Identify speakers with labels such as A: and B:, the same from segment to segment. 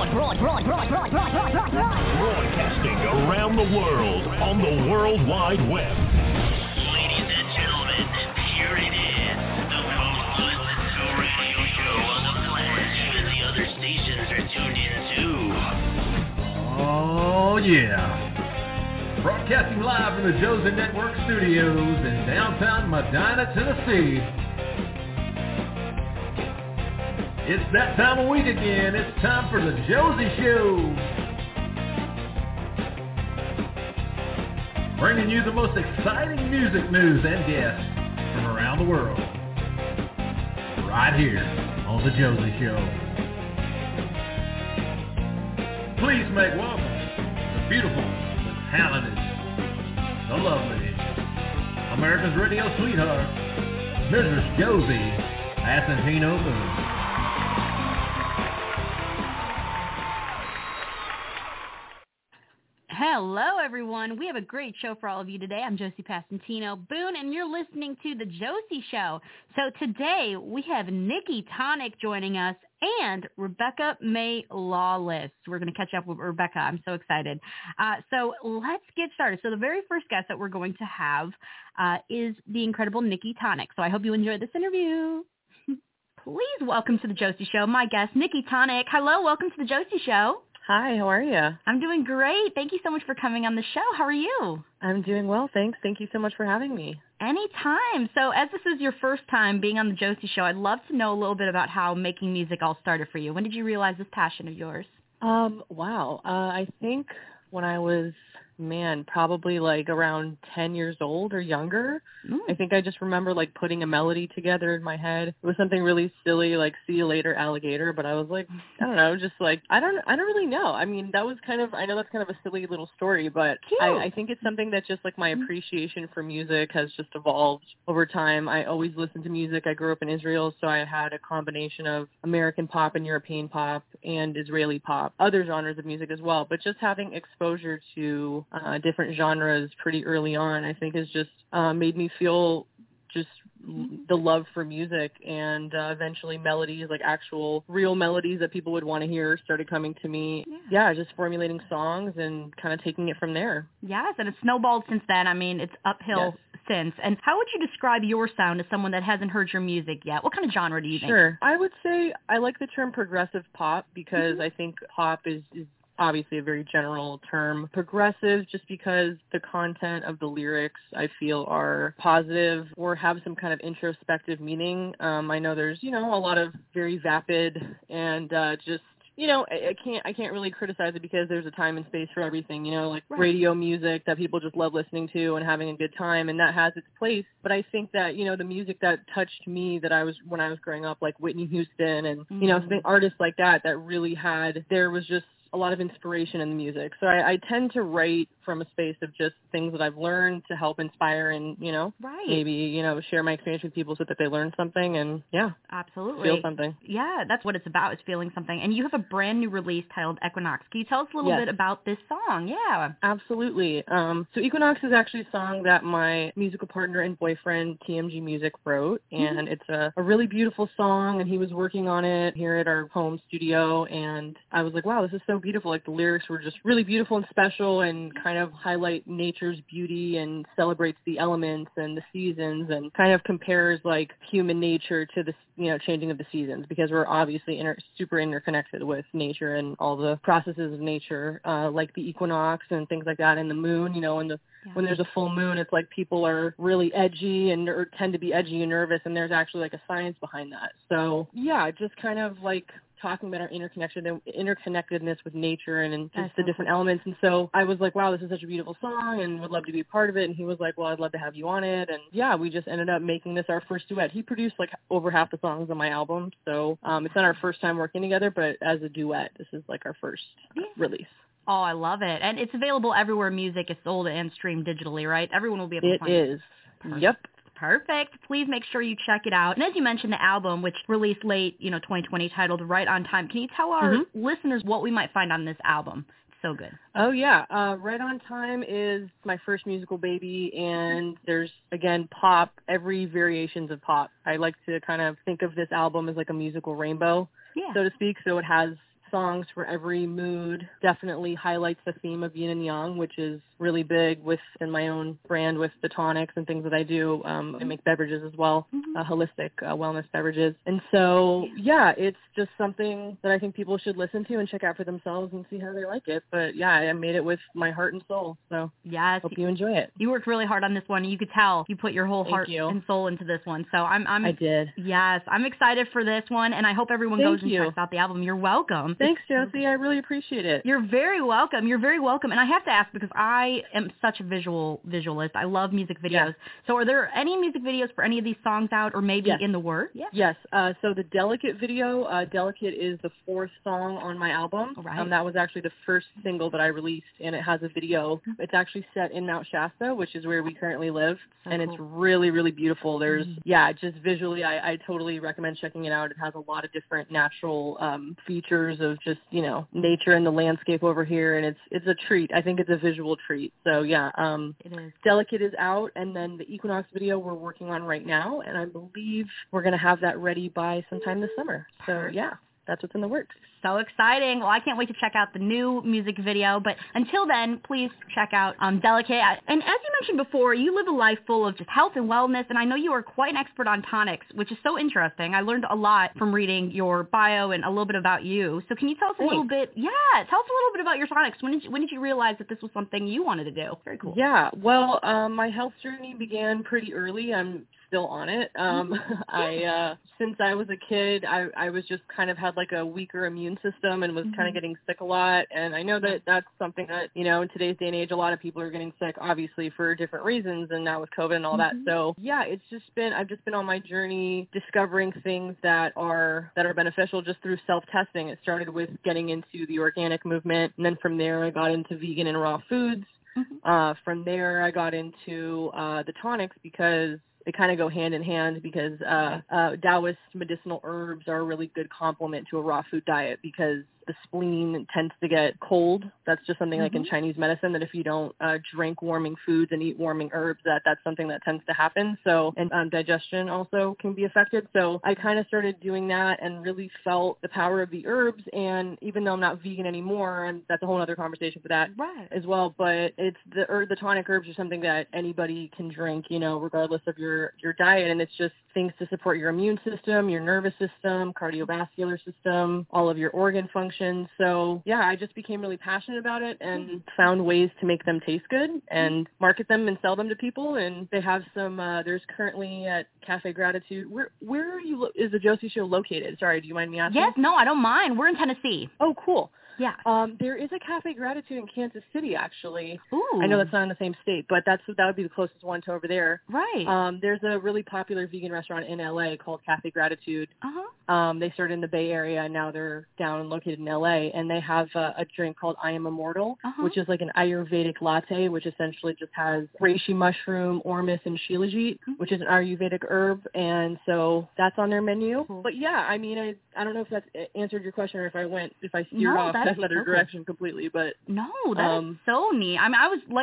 A: Broadcasting around the world on the World Wide Web.
B: Ladies and gentlemen, here it is, the most listened to radio show on the planet. Even the other stations are tuned in too.
C: Oh yeah. Broadcasting live from the Josie Network studios in downtown Medina, Tennessee. It's that time of week again. It's time for the Josie Show. Bringing you the most exciting music news and guests from around the world. Right here on the Josie Show. Please make welcome the beautiful, the talented, the lovely, America's radio sweetheart, Mrs. Josie Passantino Boone.
D: Hello, everyone. We have a great show for all of you today. I'm Josie Passantino Boone, and you're listening to The Josie Show. So today, we have Nikki Tonic joining us and Rebecca May Lawless. We're going to catch up with Rebecca. I'm so excited. So let's get started. So the very first guest that we're going to have is the incredible Nikki Tonic. So I hope you enjoyed this interview. Please welcome to The Josie Show my guest, Nikki Tonic. Hello, welcome to The Josie Show.
E: Hi, how are you?
D: I'm doing great. Thank you so much for coming on the show. How are you?
E: I'm doing well, thanks. Thank you so much for having me.
D: Anytime. So as this is your first time being on the Josie Show, I'd love to know a little bit about how making music all started for you. When did you realize this passion of yours?
E: Wow. I think when I was, probably like around 10 years old or younger. I think I just remember like putting a melody together in my head. It was something really silly, like "See you later, alligator," but I was like, I don't know, just like, I don't really know. I mean, that was kind of, I know that's kind of a silly little story, but I think it's something that just like my appreciation for music has just evolved over time. I always listened to music. I grew up in Israel, so I had a combination of American pop and European pop and Israeli pop, other genres of music as well, but just having exposure to different genres pretty early on, I think has just made me feel just the love for music, and eventually melodies, like actual real melodies that people would want to hear, started coming to me. Yeah, just formulating songs and kind of taking it from there.
D: Yes, and it's snowballed since then. I mean, it's uphill since. And how would you describe your sound as someone that hasn't heard your music yet? What kind of genre do you think?
E: Sure. I would say I like the term progressive pop because I think pop is obviously a very general term. Progressive, just because the content of the lyrics I feel are positive or have some kind of introspective meaning. I know there's, a lot of very vapid and just, I can't really criticize it because there's a time and space for everything, like radio music that people just love listening to and having a good time, and that has its place. But I think that, the music that touched me when I was growing up, like Whitney Houston and, something artists like that really there was just a lot of inspiration in the music. So I tend to write from a space of just things that I've learned to help inspire and, maybe, share my experience with people so that they learn something and,
D: absolutely,
E: feel something.
D: Yeah, that's what it's about, is feeling something. And you have a brand new release titled Equinox. Can you tell us a little bit about this song? Yeah.
E: Absolutely. So Equinox is actually a song that my musical partner and boyfriend, TMG Music, wrote. And it's a really beautiful song, and he was working on it here at our home studio. And I was like, wow, this is so beautiful. Like, the lyrics were just really beautiful and special and kind of highlight nature's beauty and celebrates the elements and the seasons and kind of compares like human nature to the changing of the seasons, because we're obviously super interconnected with nature and all the processes of nature, like the equinox and things like that, and the moon, when there's a full moon, it's like people are really edgy or tend to be edgy and nervous, and there's actually like a science behind that. So yeah, just kind of like talking about our interconnectedness with nature and just the different elements. And so I was like, wow, this is such a beautiful song and would love to be a part of it. And he was like, well, I'd love to have you on it. And yeah, we just ended up making this our first duet. He produced like over half the songs on my album. So it's not our first time working together, but as a duet, this is like our first release.
D: Oh, I love it. And it's available everywhere music is sold and streamed digitally, right? Everyone will be able to find it.
E: It is. Yep.
D: Perfect. Please make sure you check it out. And as you mentioned, the album, which released late, 2020, titled Right on Time. Can you tell our listeners what we might find on this album? It's so good.
E: Oh, yeah. Right on Time is my first musical baby, and there's, again, pop, every variations of pop. I like to kind of think of this album as like a musical rainbow, so to speak. So it has songs for every mood. Definitely highlights the theme of yin and yang, which is really big within my own brand with the tonics and things that I do. I make beverages as well, holistic wellness beverages. And so, yeah, it's just something that I think people should listen to and check out for themselves and see how they like it. But yeah, I made it with my heart and soul. So
D: yes,
E: hope you enjoy it.
D: You worked really hard on this one. You could tell you put your whole heart and soul into this one. So I did. Yes, I'm excited for this one, and I hope everyone goes and checks out the album. You're welcome.
E: Thanks, Josie. I really appreciate it.
D: You're very welcome. You're very welcome. And I have to ask, because I am such a visualist. I love music videos. Yeah. So are there any music videos for any of these songs out, or maybe in the works? Yeah.
E: Yes. So the Delicate video, Delicate is the 4th song on my album.
D: Right.
E: That was actually the first single that I released, and it has a video. It's actually set in Mount Shasta, which is where we currently live, and it's really, really beautiful. There's, just visually, I totally recommend checking it out. It has a lot of different natural features of just, nature and the landscape over here, and it's a treat. I think it's a visual treat. So yeah,
D: it is.
E: Delicate is out, and then the Equinox video we're working on right now, and I believe we're going to have that ready by sometime this summer. So yeah, that's what's in the works.
D: So exciting. Well, I can't wait to check out the new music video. But until then, please check out Delicate. And as you mentioned before, you live a life full of just health and wellness, and I know you are quite an expert on tonics, which is so interesting. I learned a lot from reading your bio and a little bit about you. So can you tell us a little bit? Yeah, tell us a little bit about your tonics. When did you realize that this was something you wanted to do? Very cool.
E: Yeah, well, my health journey began pretty early. I'm still on it. Since I was a kid, I was just kind of had like a weaker immune system and was kind of getting sick a lot. And I know that that's something that, in today's day and age, a lot of people are getting sick, obviously, for different reasons, and now with COVID and all that. So yeah, I've just been on my journey discovering things that are beneficial just through self-testing. It started with getting into the organic movement, and then from there I got into vegan and raw foods. From there I got into the tonics because they kind of go hand in hand, because Taoist medicinal herbs are a really good complement to a raw food diet, because the spleen tends to get cold. That's just something like in Chinese medicine, that if you don't drink warming foods and eat warming herbs, that's something that tends to happen. So, and digestion also can be affected. So I kind of started doing that and really felt the power of the herbs. And even though I'm not vegan anymore, and that's a whole other conversation for that as well, but it's the tonic herbs are something that anybody can drink, regardless of your diet. And it's just things to support your immune system, your nervous system, cardiovascular system, all of your organ functions. So yeah, I just became really passionate about it and found ways to make them taste good and market them and sell them to people. And they have some, there's currently at Cafe Gratitude. Where are you, is the Josie Show located? Sorry, do you mind me asking?
D: Yes, no, I don't mind. We're in Tennessee.
E: Oh, cool.
D: Yeah.
E: There is a Cafe Gratitude in Kansas City, actually.
D: Ooh.
E: I know that's not in the same state, but that would be the closest one to over there.
D: Right.
E: There's a really popular vegan restaurant in LA called Cafe Gratitude. They started in the Bay Area, and now they're down and located in LA, and they have a drink called I Am Immortal, which is like an Ayurvedic latte, which essentially just has reishi mushroom, ormus, and shilajit, which is an Ayurvedic herb, and so that's on their menu. Cool. But yeah, I mean, I don't know if that's answered your question, or if I steered off another direction completely, but
D: no, that is so neat. I mean,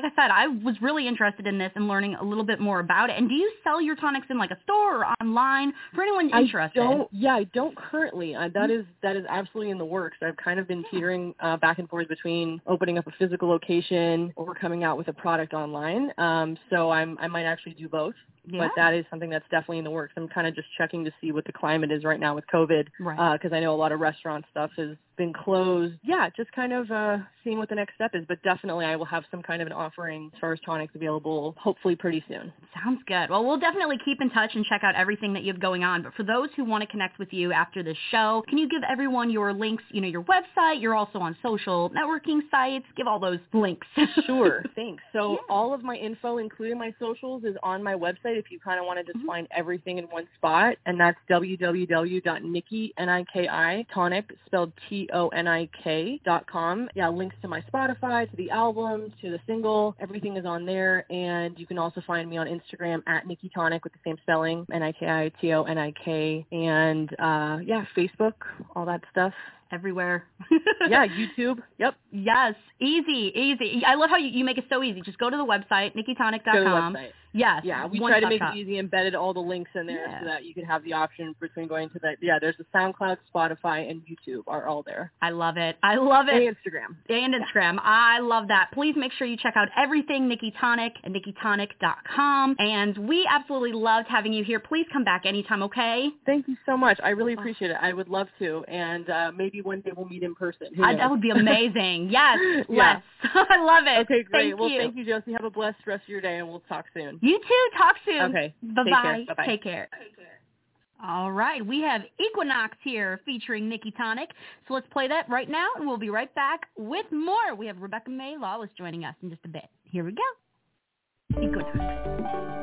D: I was really interested in this and learning a little bit more about it. And do you sell your tonics in like a store or online for anyone interested?
E: I don't currently. That is absolutely in the works. I've kind of been teetering back and forth between opening up a physical location or coming out with a product online. So I might actually do both. Yeah. But that is something that's definitely in the works. I'm kind of just checking to see what the climate is right now with COVID, because I know a lot of restaurant stuff has been closed. Yeah, just kind of seeing what the next step is. But definitely I will have some kind of an offering as far as tonics available, hopefully pretty soon.
D: Sounds good. Well, we'll definitely keep in touch and check out everything that you have going on. But for those who want to connect with you after this show, can you give everyone your links, your website? You're also on social networking sites. Give all those links.
E: Sure. Thanks. So all of my info, including my socials, is on my website if you kind of want to just find everything in one spot. And that's www.Niki, N-I-K-I, tonic, spelled TONIK.com. Yeah, links to my Spotify, to the album, to the single. Everything is on there. And you can also find me on Instagram at Niki Tonic with the same spelling, N-I-K-I-T-O-N-I-K. And Facebook, all that stuff.
D: Everywhere.
E: Yeah, YouTube. Yep.
D: Yes. Easy. I love how you make it so easy. Just go to the website, nikitonic.com. Yes.
E: Yeah, we
D: one
E: try to
D: stop
E: make
D: shop.
E: it easy, embedded all the links in there so that you could have the option between going to the, there's the SoundCloud, Spotify, and YouTube are all there.
D: I love it. I love it.
E: And Instagram.
D: And Instagram. I love that. Please make sure you check out everything Nikki Tonic at NikkiTonic.com. And we absolutely loved having you here. Please come back anytime, okay?
E: Thank you so much. I really appreciate it. I would love to. And maybe one day we'll meet in person.
D: That would be amazing. Yes,
E: yeah.
D: let's. I love it.
E: Okay, great.
D: Thank you,
E: Josie. Have a blessed rest of your day, and we'll talk soon.
D: You too. Talk soon.
E: Okay.
D: Bye-bye.
E: Bye-bye.
D: Take care. All right. We have Equinox here featuring Nikki Tonic. So let's play that right now, and we'll be right back with more. We have Rebecca May Lawless joining us in just a bit. Here we go. Equinox.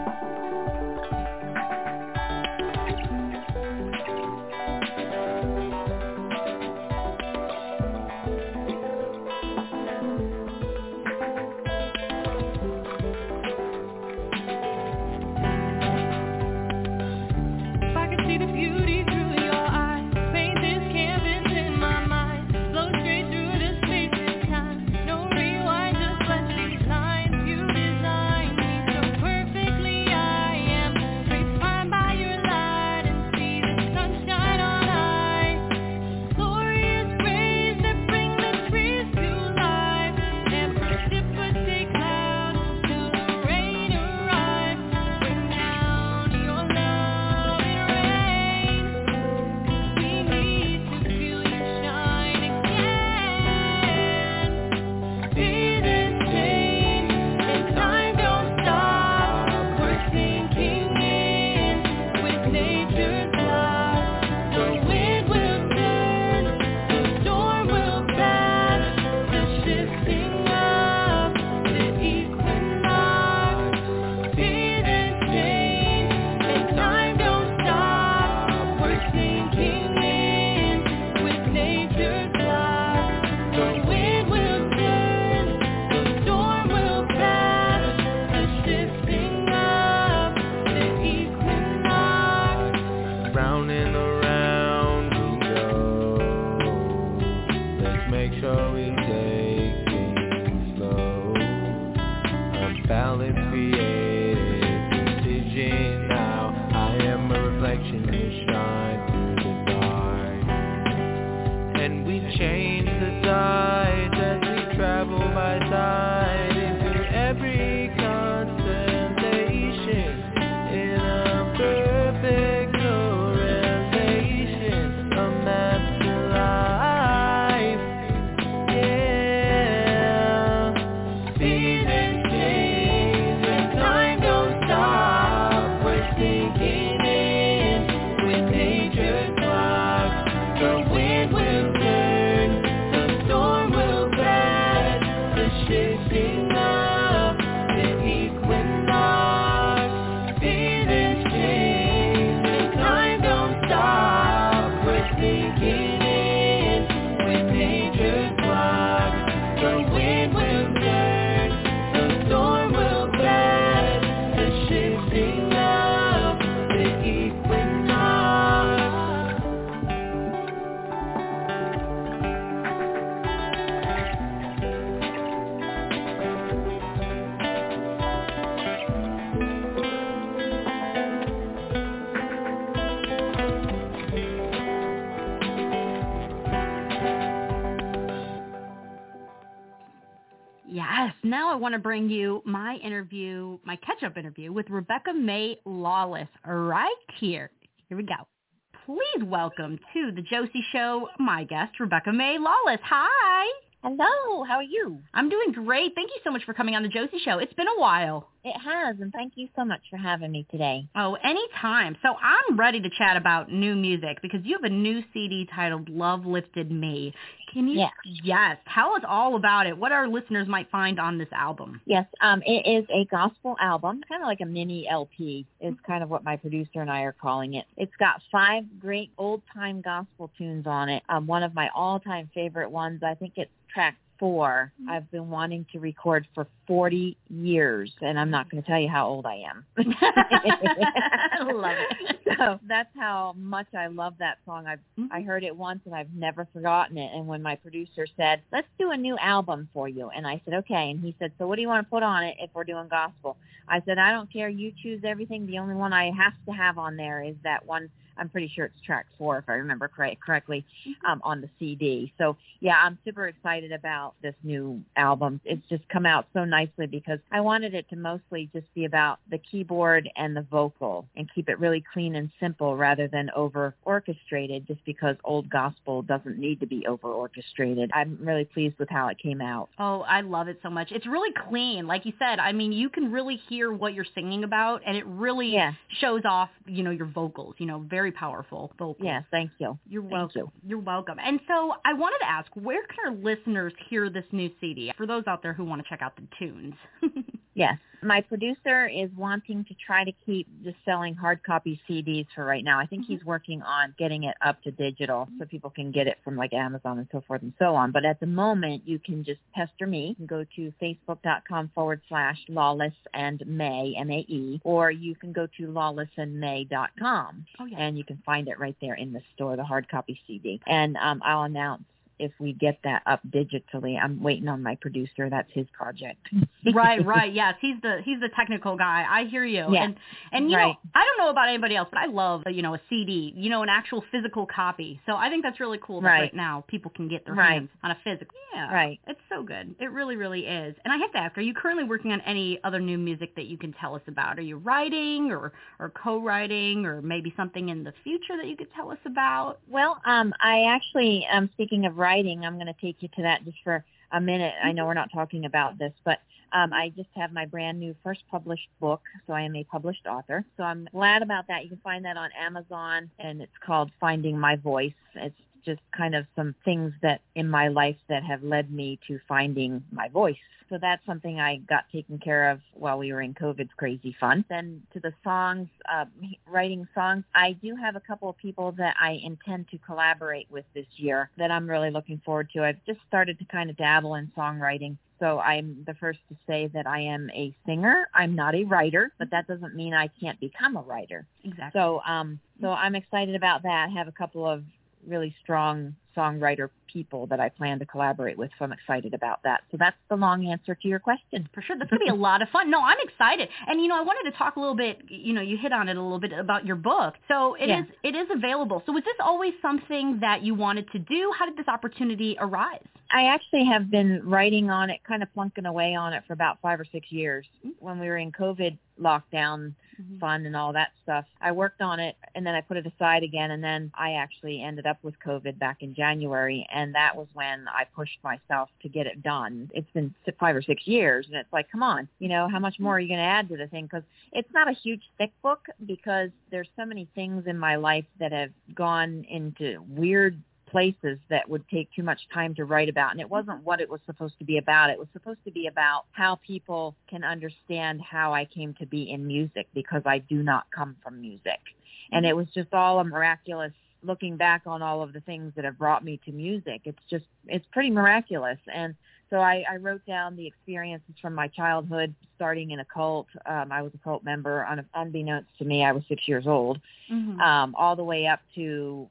D: Yes, now I want to bring you my interview, my catch-up interview with Rebecca May Lawless right here. Here we go. Please welcome to the Josie Show, my guest, Rebecca May Lawless. Hi.
F: Hello, how are you?
D: I'm doing great. Thank you so much for coming on the Josie Show. It's been a while.
F: It has, and thank you so much for having me today.
D: Oh, anytime. So I'm ready to chat about new music because you have a new CD titled Love Lifted Me. Can you? Yes. Tell us all about it. What our listeners might find on this album.
F: Yes, it is a gospel album, kind of like a mini LP is kind of what my producer and I are calling it. It's got 5 great old-time gospel tunes on it. One of my all-time favorite ones, I think it's track 4. I've been wanting to record for 40 years, and I'm not going to tell you how old I am.
D: I love it.
F: So that's how much I love that song. I heard it once, and I've never forgotten it. And when my producer said, let's do a new album for you, and I said, okay. And he said, so what do you want to put on it if we're doing gospel? I said, I don't care. You choose everything. The only one I have to have on there is that one. I'm pretty sure it's track 4, if I remember correctly, on the CD. So, yeah, I'm super excited about this new album. It's just come out so nicely because I wanted it to mostly just be about the keyboard and the vocal and keep it really clean and simple rather than over-orchestrated, just because old gospel doesn't need to be over-orchestrated. I'm really pleased with how it came out.
D: Oh, I love it so much. It's really clean. Like you said, I mean, you can really hear what you're singing about, and it really shows off, your vocals, very powerful vocals.
F: Yes, thank you.
D: You're welcome. You're welcome. And so I wanted to ask, where can our listeners hear this new CD? For those out there who want to check out the tunes.
F: Yes. My producer is wanting to try to keep just selling hard copy CDs for right now. I think he's working on getting it up to digital so people can get it from like Amazon and so forth and so on. But at the moment, you can just pester me. You can go to facebook.com/lawlessandmay, M-A-E, or you can go to lawlessandmay.com.
D: Oh, yeah.
F: And you can find it right there in the store, the hard copy CD. And I'll announce if we get that up digitally. I'm waiting on my producer. That's his project.
D: Right. Yes, he's the technical guy. I hear you.
F: Yeah.
D: And you know, I don't know about anybody else, but I love a CD, an actual physical copy. So I think that's really cool that right now people can get their hands on a physical. Yeah.
F: Right.
D: It's so good. It really, really is. And I have to ask, are you currently working on any other new music that you can tell us about? Are you writing or co-writing, or maybe something in the future that you could tell us about?
F: Well, I actually, speaking of writing, I'm going to take you to that just for a minute. I know we're not talking about this, but I just have my brand new first published book, so I am a published author. So I'm glad about that. You can find that on Amazon, and it's called Finding My Voice. It's just kind of some things that in my life that have led me to finding my voice. So that's something I got taken care of while we were in COVID's crazy fun. Then to the songs, writing songs, I do have a couple of people that I intend to collaborate with this year that I'm really looking forward to. I've just started to kind of dabble in songwriting. So I'm the first to say that I am a singer. I'm not a writer, but that doesn't mean I can't become a writer.
D: Exactly.
F: So I'm excited about that. I have a couple of really strong songwriter people that I plan to collaborate with, so I'm excited about that. So that's the long answer to your question.
D: For sure. That's going to be a lot of fun. No, I'm excited. And, I wanted to talk a little bit, you hit on it a little bit about your book. So it is available. So was this always something that you wanted to do? How did this opportunity arise?
F: I actually have been writing on it, kind of plunking away on it for about 5 or 6 years. When we were in COVID lockdown, fun and all that stuff, I worked on it, and then I put it aside again, and then I actually ended up with COVID back in January, and that was when I pushed myself to get it done. It's been 5 or 6 years, and it's like, come on, how much more are you going to add to the thing? Because it's not a huge, thick book, because there's so many things in my life that have gone into weird places that would take too much time to write about. And it wasn't what it was supposed to be about. It was supposed to be about how people can understand how I came to be in music, because I do not come from music. And it was just all a miraculous, looking back on all of the things that have brought me to music. It's pretty miraculous. And so I wrote down the experiences from my childhood, starting in a cult. I was a cult member. Unbeknownst to me, I was 6 years old, all the way up to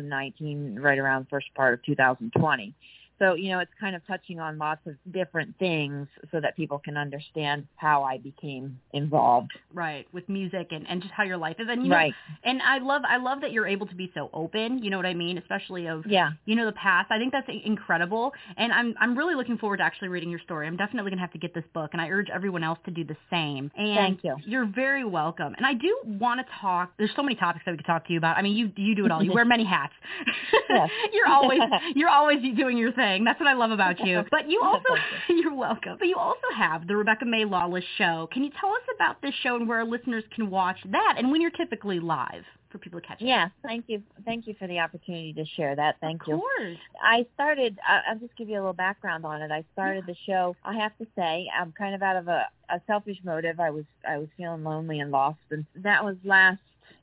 F: 2019, right around the first part of 2020. So, it's kind of touching on lots of different things so that people can understand how I became involved.
D: Right, with music and just how your life is. And,
F: right.
D: And I love that you're able to be so open, you know what I mean, especially of, the past. I think that's incredible. And I'm really looking forward to actually reading your story. I'm definitely going to have to get this book, and I urge everyone else to do the same. And
F: thank you.
D: You're very welcome. And I do want to talk, there's so many topics that we could talk to you about. I mean, you do it all. You wear many hats.
F: Yes.
D: You're always doing your thing. That's what I love about you. But you also, you're welcome. But you also have the Rebecca May Lawless Show. Can you tell us about this show and where our listeners can watch that, and when you're typically live for people to catch it?
F: Yes, thank you. Thank you for the opportunity to share that. Thank you.
D: Of course.
F: I started, I'll just give you a little background on it. I started the show, I have to say, I'm kind of out of a selfish motive. I was feeling lonely and lost, and that was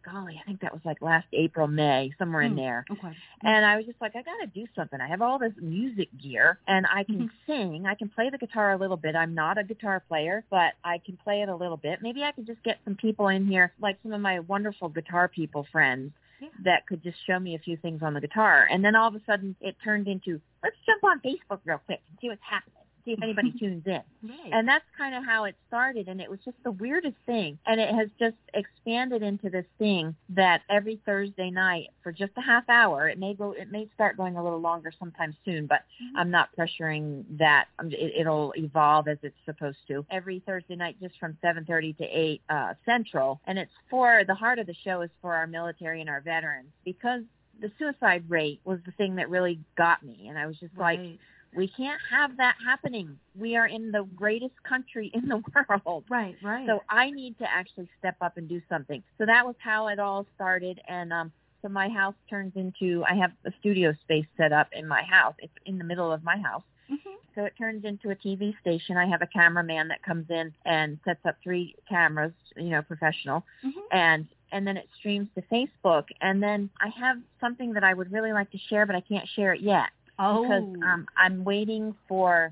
F: golly, I think that was like last April, May, somewhere in there.
D: Okay.
F: And I was just like, I got to do something. I have all this music gear, and I can sing. I can play the guitar a little bit. I'm not a guitar player, but I can play it a little bit. Maybe I could just get some people in here, like some of my wonderful guitar people friends, that could just show me a few things on the guitar. And then all of a sudden it turned into, let's jump on Facebook real quick and see what's happening. See if anybody tunes in.
D: Right.
F: And that's kind of how it started, and it was just the weirdest thing. And it has just expanded into this thing that every Thursday night for just a half hour, it may start going a little longer sometime soon, but I'm not pressuring that. It'll evolve as it's supposed to. Every Thursday night just from 7:30 to 8 Central, and it's for, the heart of the show is for our military and our veterans, because the suicide rate was the thing that really got me, and I was just like, we can't have that happening. We are in the greatest country in the world.
D: Right.
F: So I need to actually step up and do something. So that was how it all started. And so my house turns into, I have a studio space set up in my house. It's in the middle of my house. So it turns into a TV station. I have a cameraman that comes in and sets up 3 cameras, professional. And then it streams to Facebook. And then I have something that I would really like to share, but I can't share it yet. Because I'm waiting for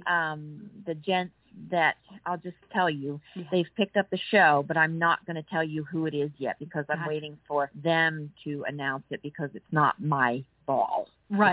F: the gents that, I'll just tell you, they've picked up the show, but I'm not going to tell you who it is yet, because I'm waiting for them to announce it, because it's not my ball.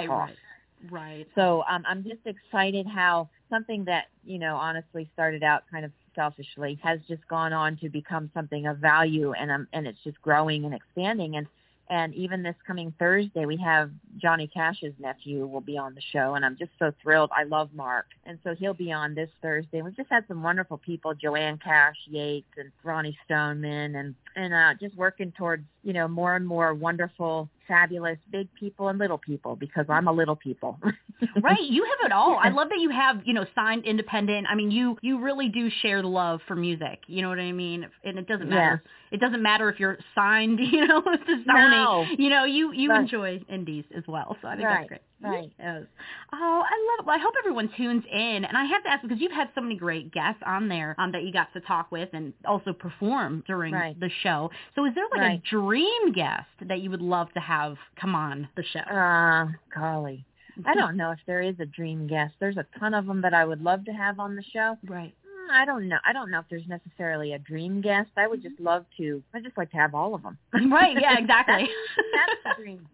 D: Right.
F: So I'm just excited how something that, honestly started out kind of selfishly has just gone on to become something of value, and it's just growing and expanding. And even this coming Thursday, we have Johnny Cash's nephew will be on the show, and I'm just so thrilled. I love Mark. And so he'll be on this Thursday. We've just had some wonderful people, Joanne Cash Yates and Ronnie Stoneman, and just working towards, more and more wonderful, fabulous, big people and little people, because I'm a little people.
D: Right. You have it all. I love that you have, signed independent. I mean, you really do share the love for music. You know what I mean? And it doesn't matter.
F: Yes.
D: It doesn't matter if you're signed, to Sony. No. You right. enjoy indies as well. So I think that's great.
F: Right.
D: Yes. Oh, I love it. Well, I hope everyone tunes in. And I have to ask, because you've had so many great guests on there that you got to talk with and also perform during the show. So is there a dream guest that you would love to have come on the show?
F: Golly. I don't know if there is a dream guest. There's a ton of them that I would love to have on the show.
D: Right.
F: I don't know. I don't know if there's necessarily a dream guest. I would just love to. I'd just like to have all of them.
D: Right. Yeah, exactly.
F: That's the dream.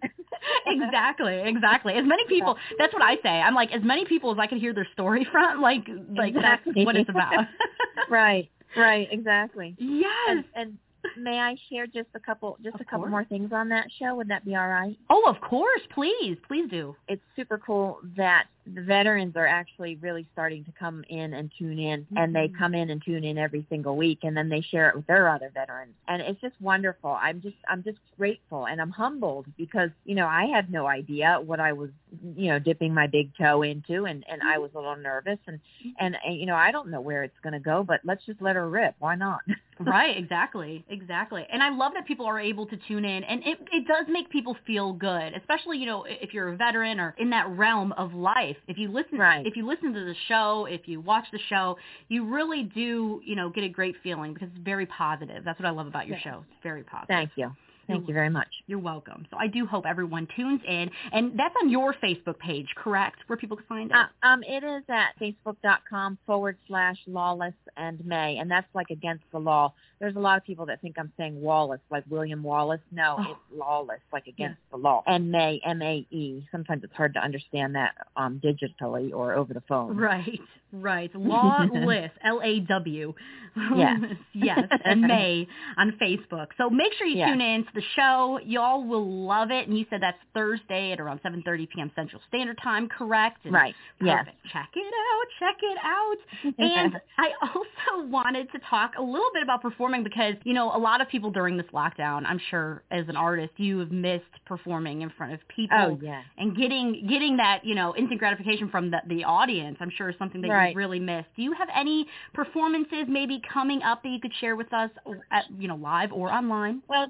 D: Exactly. As many people, that's what I say. I'm like, as many people as I can hear their story from, like that's what it's about.
F: Right, exactly.
D: Yes.
F: And may I share just a couple more things on that show? Would that be all right?
D: Oh, of course. Please do.
F: It's super cool that the veterans are actually really starting to come in and tune in, and they come in and tune in every single week, and then they share it with their other veterans. And it's just wonderful. I'm just grateful, and I'm humbled because, I had no idea what I was, dipping my big toe into, and I was a little nervous, and I don't know where it's going to go, but let's just let her rip. Why not?
D: Right, exactly. And I love that people are able to tune in, and it does make people feel good, especially, if you're a veteran or in that realm of life. If you listen to the show, if you watch the show, you really do, get a great feeling because it's very positive. That's what I love about your show. It's very positive.
F: Thank you. Thank you very much.
D: You're welcome. So I do hope everyone tunes in. And that's on your Facebook page, correct, where people can find it?
F: It is at facebook.com/Lawless and May, and that's like against the law. There's a lot of people that think I'm saying Wallace, like William Wallace. No, it's Lawless, like against the law. And May, M-A-E. Sometimes it's hard to understand that digitally or over the phone.
D: Right. Lawless, L-A-W. Yes, and May on Facebook. So make sure you tune in to the show. Y'all will love it. And you said that's Thursday at around 7:30 p.m. Central Standard Time, correct? And
F: right. Yes.
D: Check it out. And I also wanted to talk a little bit about performing because, a lot of people during this lockdown, I'm sure as an artist, you have missed performing in front of people.
F: Oh, yeah.
D: And getting that, instant gratification from the audience, I'm sure is something that you really missed. Do you have any performances maybe coming up that you could share with us, live or online?
F: Well, just my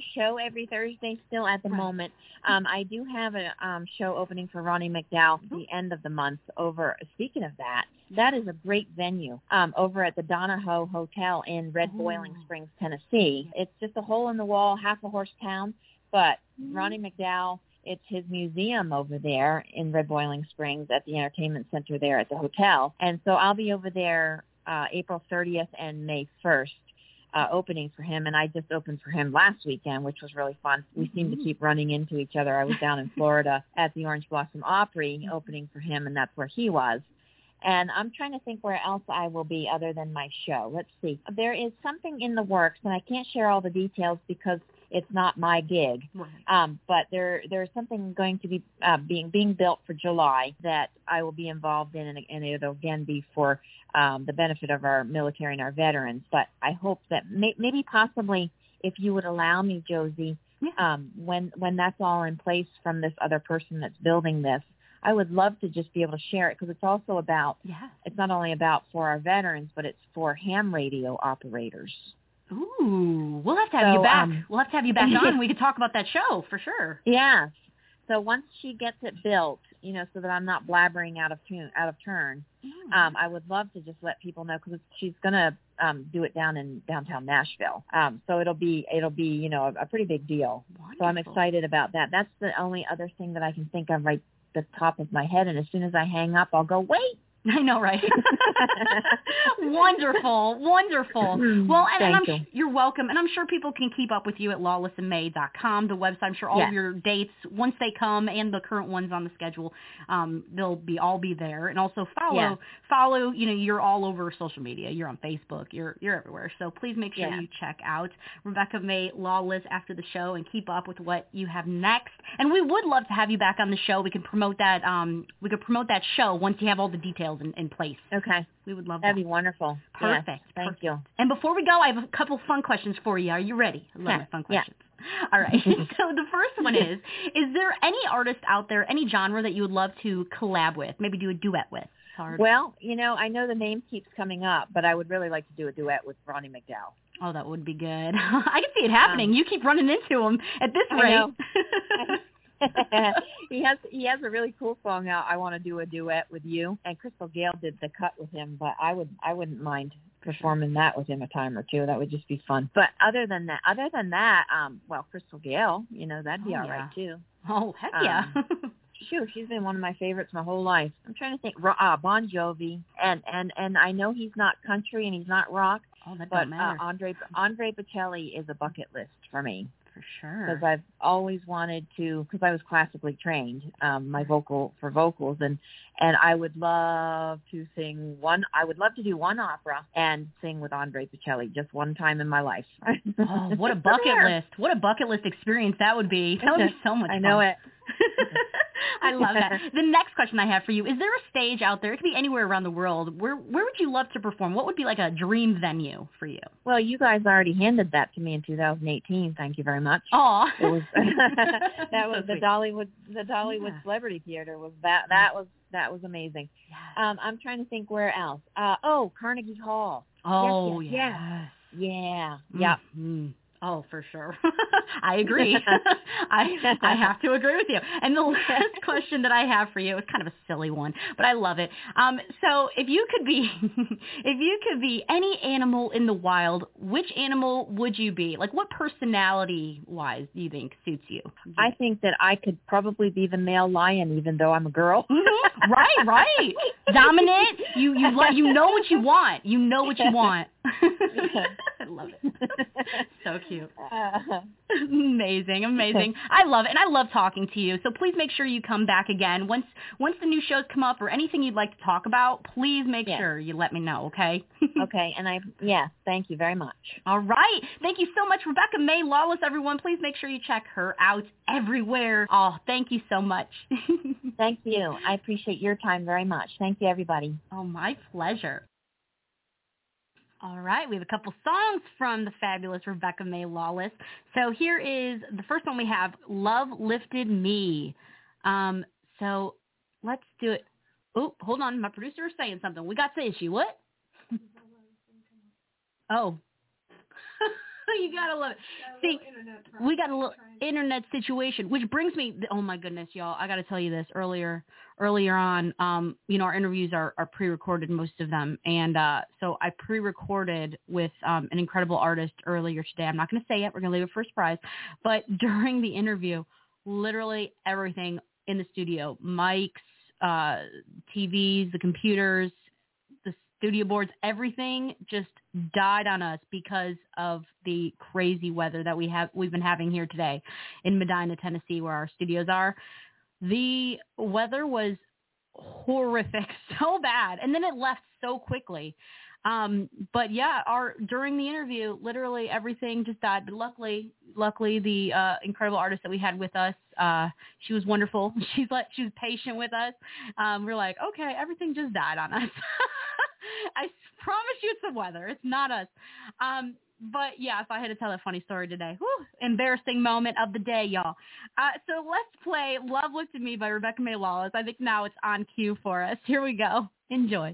F: show every Thursday still at the moment. I do have a show opening for Ronnie McDowell the end of the month over, speaking of that is a great venue over at the Donahoe Hotel in Red Boiling Springs, Tennessee. It's just a hole-in-the-wall, half-a-horse town, but Ronnie McDowell, it's his museum over there in Red Boiling Springs at the entertainment center there at the hotel. And so I'll be over there April 30th and May 1st opening for him. And I just opened for him last weekend, which was really fun. We seem to keep running into each other. I was down in Florida at the Orange Blossom Opry opening for him, and that's where he was. And I'm trying to think where else I will be other than my show. Let's see. There is something in the works, and I can't share all the details because it's not my gig. Right. But there's something going to be being built for July that I will be involved in, and it'll again be for the benefit of our military and our veterans. But I hope that maybe possibly if you would allow me, Josie, when that's all in place from this other person that's building this, I would love to just be able to share it because it's also about, it's not only about for our veterans, but it's for ham radio operators.
D: Ooh, we'll have to have you back. We'll have to have you back on. We could talk about that show for sure.
F: Yeah. So once she gets it built, so that I'm not blabbering out of turn, I would love to just let people know because she's going to do it down in downtown Nashville. So it'll be a pretty big deal. Wonderful. So I'm excited about that. That's the only other thing that I can think of right at the top of my head. And as soon as I hang up, I'll go, wait.
D: I know, right? Wonderful. Well, and you're welcome. And I'm sure people can keep up with you at lawlessinmay.com, the website. I'm sure all of your dates, once they come, and the current ones on the schedule, they'll all be there. And also follow, you're all over social media. You're on Facebook. You're everywhere. So please make sure you check out Rebecca May Lawless after the show and keep up with what you have next. And we would love to have you back on the show. We can promote that. We could promote that show once you have all the details in place.
F: Okay.
D: We would love
F: That'd be wonderful.
D: Perfect.
F: Yes, thank you.
D: And before we go, I have a couple fun questions for you. Are you ready? I love my fun questions. All right. So the first one is there any artist out there, any genre that you would love to collab with, maybe do a duet with?
F: Well, I know the name keeps coming up, but I would really like to do a duet with Ronnie McDowell.
D: Oh, that would be good. I can see it happening. You keep running into him at this rate.
F: I know. He has a really cool song out. I want to do a duet with you, and Crystal Gale did the cut with him. But I wouldn't mind performing that with him a time or two. That would just be fun. But other than that, well, Crystal Gale, that'd be all right too.
D: Oh, heck yeah.
F: Shoot, she's been one of my favorites my whole life. I'm trying to think. Bon Jovi, and I know he's not country and he's not rock.
D: Oh, that don't matter.
F: Andre Bocelli is a bucket list for me.
D: For sure.
F: Because I've always wanted to, because I was classically trained, my vocals, and I would love to do one opera and sing with Andre Bocelli just one time in my life.
D: Oh, what a bucket list. What a bucket list experience that would be. That would be so much fun.
F: I know it.
D: I love that. The next question I have for you, is there a stage out there, it could be anywhere around the world, where would you love to perform? What would be like a dream venue for you?
F: Well, you guys already handed that to me in 2018. Thank you very much.
D: Aw.
F: It was that was the Dollywood Celebrity Theater that was amazing.
D: Yes.
F: I'm trying to think where else. Carnegie Hall.
D: Oh,
F: yes. Yeah.
D: Mm-hmm. Oh, for sure. I agree. I have to agree with you. And the last question that I have for you is kind of a silly one, but I love it. So if you could be any animal in the wild, which animal would you be? Like, what personality-wise do you think suits you?
F: I think that I could probably be the male lion, even though I'm a girl.
D: Mm-hmm. Right. Dominant. You know what you want. You know what you want. I love it. So cute. Amazing. I love it. And I love talking to you. So please make sure you come back again. Once the new shows come up or anything you'd like to talk about, please make sure you let me know, okay?
F: Okay. And thank you very much.
D: All right. Thank you so much, Rebecca May Lawless, everyone. Please make sure you check her out everywhere. Oh, thank you so much.
F: Thank you. I appreciate your time very much. Thank you, everybody.
D: Oh, my pleasure. All right, we have a couple songs from the fabulous Rebecca May Lawless. So here is the first one we have, Love Lifted Me. So let's do it. Oh, hold on. My producer is saying something. We got the issue. What? Oh. You gotta love it. See, we got a little internet situation, which brings me. Oh my goodness, y'all! I gotta tell you this. Earlier on, our interviews are pre-recorded, most of them, and so I pre-recorded with an incredible artist earlier today. I'm not gonna say it. We're gonna leave it for a surprise. But during the interview, literally everything in the studio, mics, TVs, the computers, the studio boards, everything just died on us because of the crazy weather that we've been having here today in Medina, Tennessee, where our studios are. The weather was horrific, so bad, and then it left so quickly. But yeah, during the interview, literally everything just died. But luckily, the incredible artist that we had with us, she was wonderful. She was patient with us. We're like, okay, everything just died on us. I promise you, it's the weather. It's not us. But yeah, if I had to tell a funny story today, embarrassing moment of the day, y'all. So let's play "Love Looked at Me" by Rebecca Mae Lawless. I think now it's on cue for us. Here we go. Enjoy.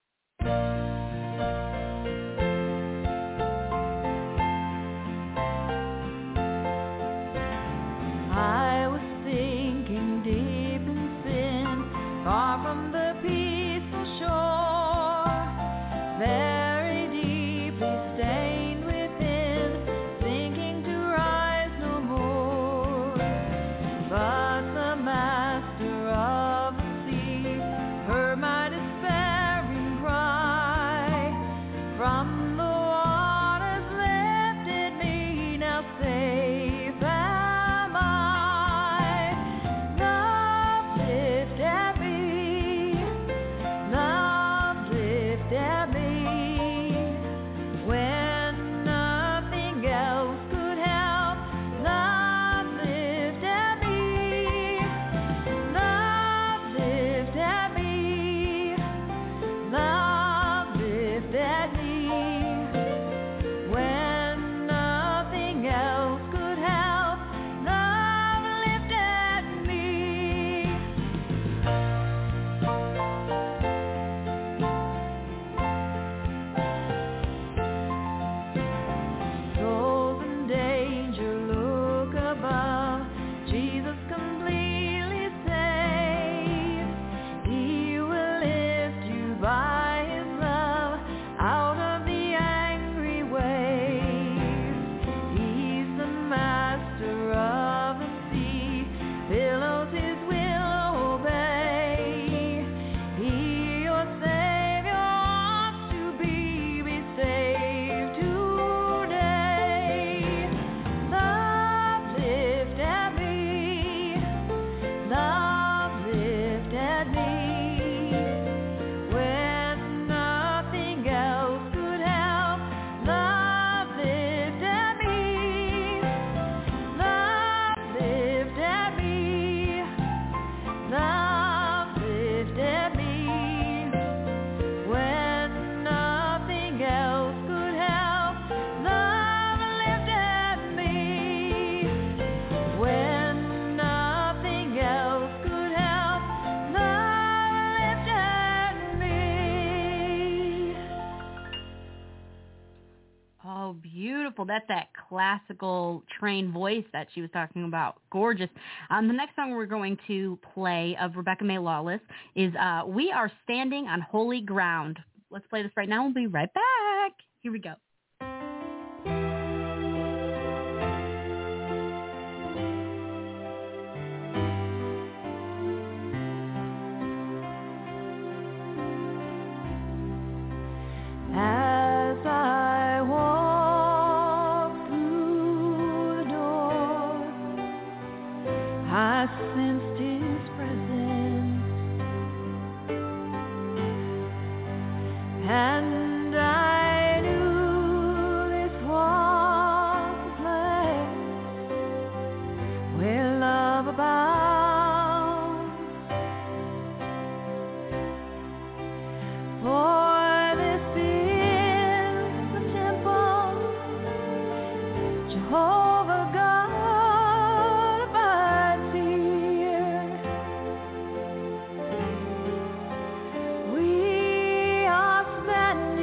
G: I was sinking deep in sin, far from the peaceful shore, very deeply stained within, sinking to rise no more. But the master of the sea heard my despairing cry, from the waters lifted me, now safe am I. Love lifted me, love lifted me, when nothing else could help. Love lifted me, love lifted me, love lifted me, when nothing else could help. Love lifted me. Souls in danger, look above. Jesus completely safe. He will lift you by His love out of the angry waves. He's the master of the sea, billows His will obey. He, your Savior, wants to be saved today. Love lifted me, love lifted me, when nothing else could help. Love lifted me, love lifted me, love lifted me, when nothing else could help. Love lifted me, when nothing else could help. Love lifted me.
D: Oh, beautiful. That's that classical trained voice that she was talking about. Gorgeous. The next song we're going to play of Rebecca Mae Lawless is "We Are Standing on Holy Ground." Let's play this right now. We'll be right back. Here we go.
G: As I walk through the door, I sensed His presence, and I knew this was the place where love abounds. For this is the temple, Jehovah God abides here. We are standing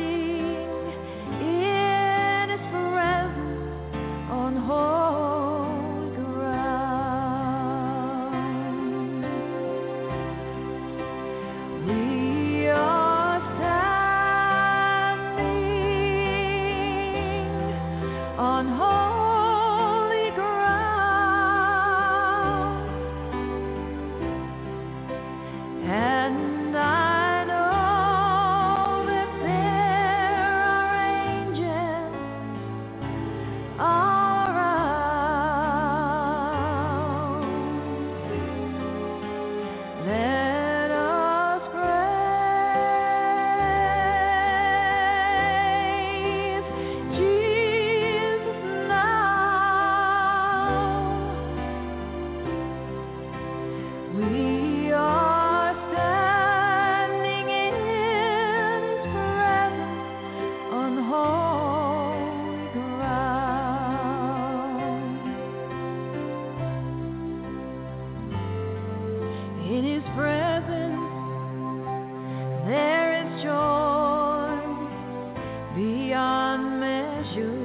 G: We are standing in His presence on holy ground. In His presence there is joy beyond measure,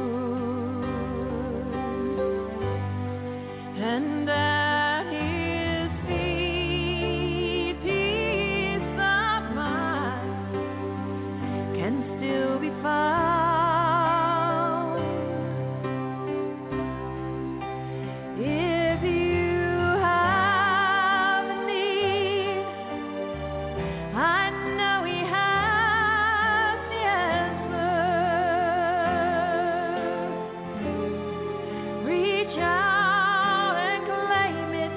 G: and at His feet peace of mind can still be found. If you have a need, I know He has the answer. Reach out and claim it.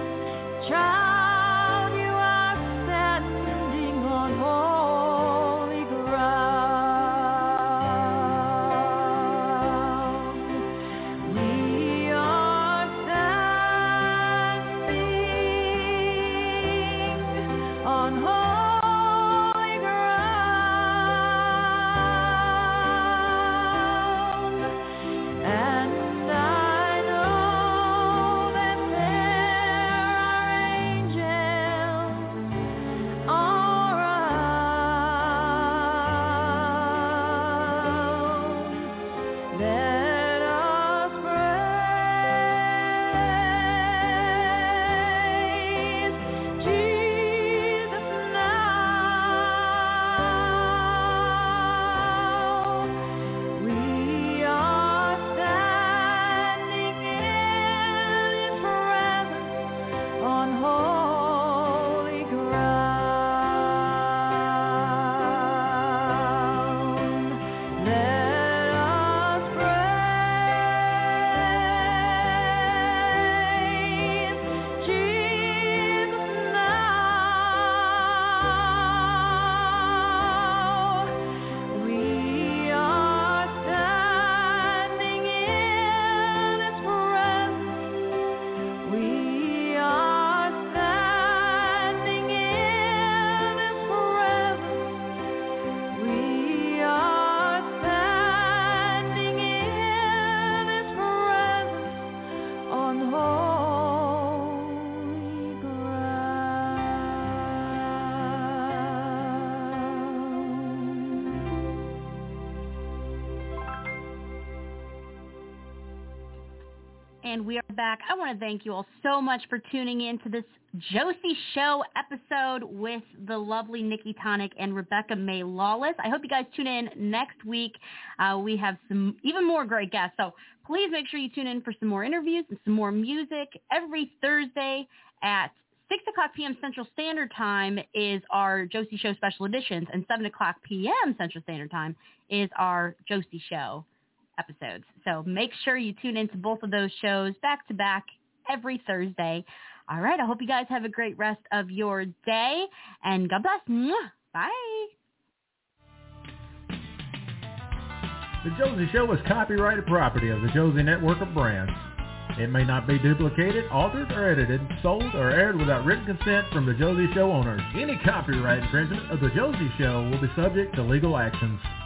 G: Child, you are standing on holy ground. We are standing on holy ground, and I know that there are angels all around. Let us praise Jesus now. We are standing in His presence on holy ground. Let us praise Jesus now. We are standing in His presence. We are standing in His presence. We are standing in His presence on holy ground.
D: And we are back. I want to thank you all so much for tuning in to this Josie Show episode with the lovely Nikki Tonic and Rebecca May Lawless. I hope you guys tune in next week. We have some even more great guests. So please make sure you tune in for some more interviews and some more music. Every Thursday at 6 o'clock p.m. Central Standard Time is our Josie Show special editions, and 7 o'clock p.m. Central Standard Time is our Josie Show episodes. So make sure you tune into both of those shows back to back every Thursday. All right. I hope you guys have a great rest of your day, and God bless. Mwah. Bye.
C: The Josie Show is copyrighted property of the Josie Network of Brands. It may not be duplicated, altered, or edited, sold, or aired without written consent from the Josie Show owners. Any copyright infringement of the Josie Show will be subject to legal actions.